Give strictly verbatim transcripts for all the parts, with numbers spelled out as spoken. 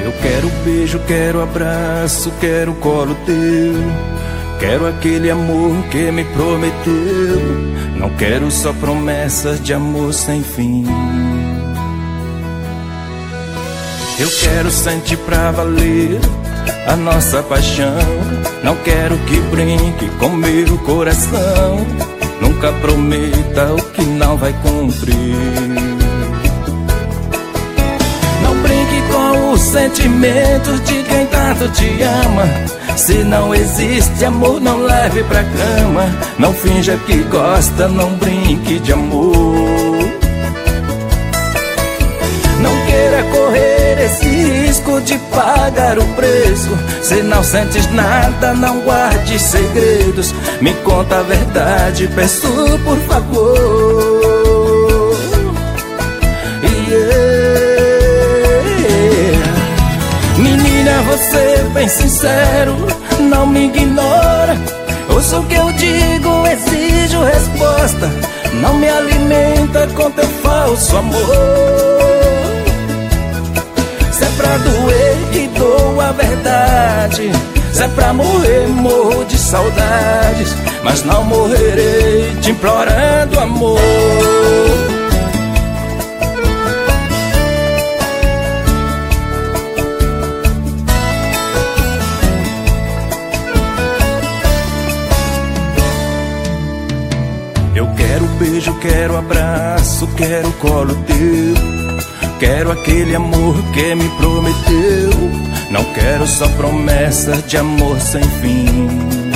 Eu quero beijo, quero abraço, quero colo teu. Quero aquele amor que me prometeu. Não quero só promessas de amor sem fim. Eu quero sentir pra valer a nossa paixão. Não quero que brinque com meu coração. Nunca prometa o que não vai cumprir. Não brinque com os sentimentos de quem tanto te ama. Se não existe amor, não leve pra cama. Não finja que gosta, não brinque de amor. Não queira correr esse risco de pagar o preço. Se não sentes nada, não guarde segredos. Me conta a verdade, peço por favor. Yeah. Menina, você bem sincero, não me ignora. Ouça o que eu digo, exijo resposta. Não me alimenta com teu falso amor. Se é pra doer, que dou a verdade. Se é pra morrer, morro de saudades. Mas não morrerei te implorando amor. Eu quero beijo, quero abraço, quero colo teu. Quero aquele amor que me prometeu. Não quero só promessas de amor sem fim.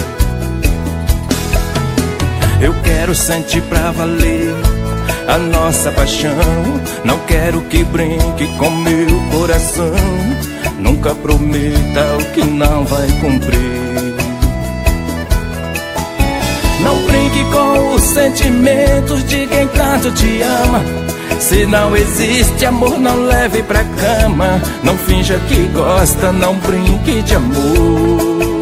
Eu quero sentir pra valer a nossa paixão. Não quero que brinque com meu coração. Nunca prometa o que não vai cumprir. Não brinque com os sentimentos de quem tanto te ama. Se não existe amor, não leve pra cama. Não finja que gosta, não brinque de amor.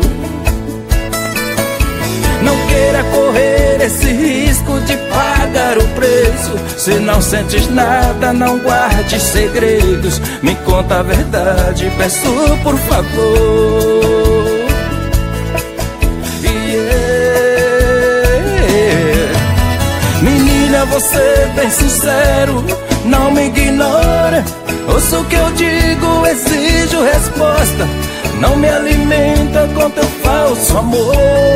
Não queira correr esse risco de pagar o preço. Se não sentes nada, não guarde segredos. Me conta a verdade, peço por favor. Menina, você bem sincero, não me ignora. Ouça o que eu digo, exijo resposta. Não me alimenta com teu falso amor.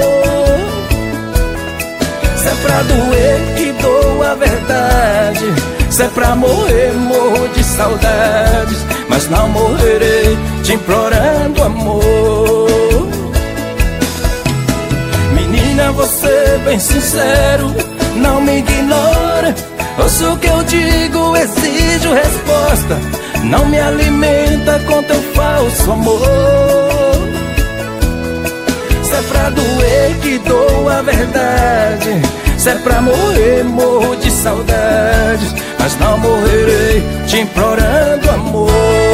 Se é pra doer, que dou a verdade. Se é pra morrer, morro de saudades. Mas não morrerei te implorando amor. Menina, você bem sincero, não me ignora. Ouça o que eu digo, exijo resposta. Não me alimenta com teu falso amor. Se é pra doer, que dou a verdade. Se é pra morrer, morro de saudades. Mas não morrerei te implorando amor.